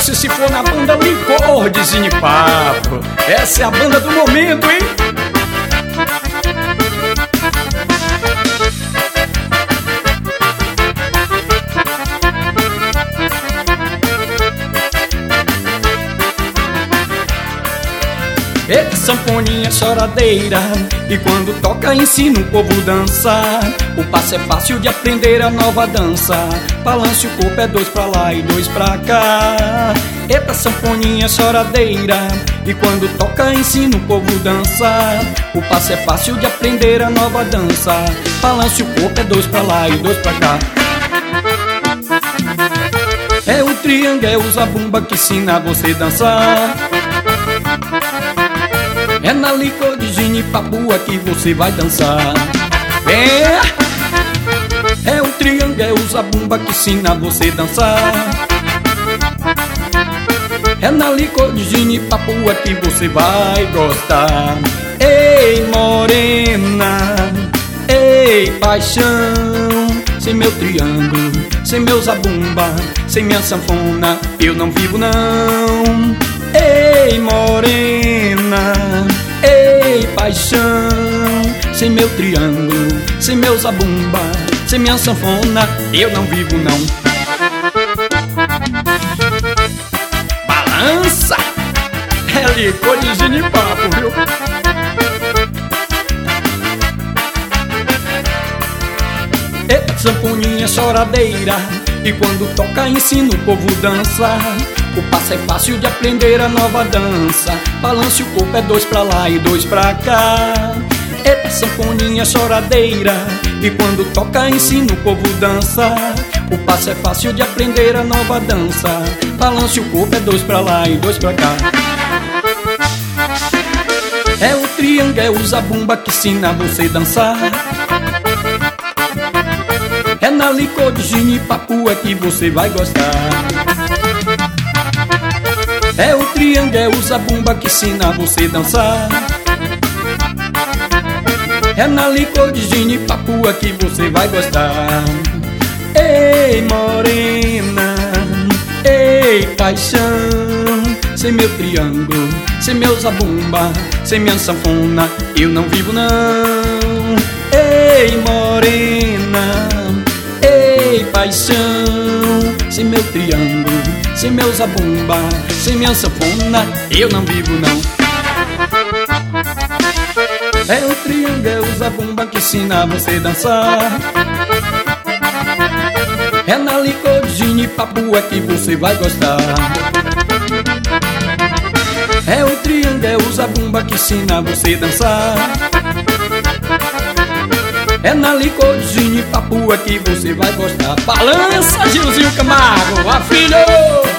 sucesso e se for na banda Licor de Genipapo. Essa é a banda do momento, hein? Eita, sanfoninha choradeira, e quando toca ensina o povo dançar. O passo é fácil de aprender a nova dança. Balance o corpo, é dois pra lá e dois pra cá. Eita, sanfoninha choradeira, e quando toca ensina o povo dançar. O passo é fácil de aprender a nova dança. Balance o corpo, é dois pra lá e dois pra cá. É o triângulo, é o zabumba que ensina você dançar. É na Licor de Genipapo que você vai dançar. É o triângulo, é o zabumba que ensina você dançar. É na Licor de Genipapo que você vai gostar. Ei, morena, ei, paixão, sem meu triângulo, sem meu zabumba, sem minha sanfona, eu não vivo não. Ei, morena, ei, paixão, sem meu triângulo, sem meu zabumba, sem minha sanfona, eu não vivo não. Balança! É Licor de Genipapo, viu? Eita, sanfoninha choradeira, e quando toca ensina o povo dançar. O passo é fácil de aprender a nova dança. Balance o corpo, é dois pra lá e dois pra cá. Eita, sanfoninha choradeira, e quando toca ensina o povo dançar. O passo é fácil de aprender a nova dança. Balance o corpo, é dois pra lá e dois pra cá. É o triângulo, é o zabumba que ensina você dançar. É na Licor de Genipapo que você vai gostar. É o triângulo, é o zabumba que ensina você dançar. É na Licor de Genipapo que você vai gostar. Ei, morena, ei, paixão, sem meu triângulo, sem meu zabumba, sem minha sanfona, eu não vivo não. Ei, morena, ei, paixão, sem meu triângulo, sem meu zabumba, sem minha sanfona, eu não vivo não. É o triângulo, é o zabumba que ensina você dançar. É na Licor de Genipapo que você vai gostar. É o triângulo, é o zabumba que ensina você dançar. É na Licor de Genipapo que você vai gostar. Balança, Gilzinho Camargo, a filho!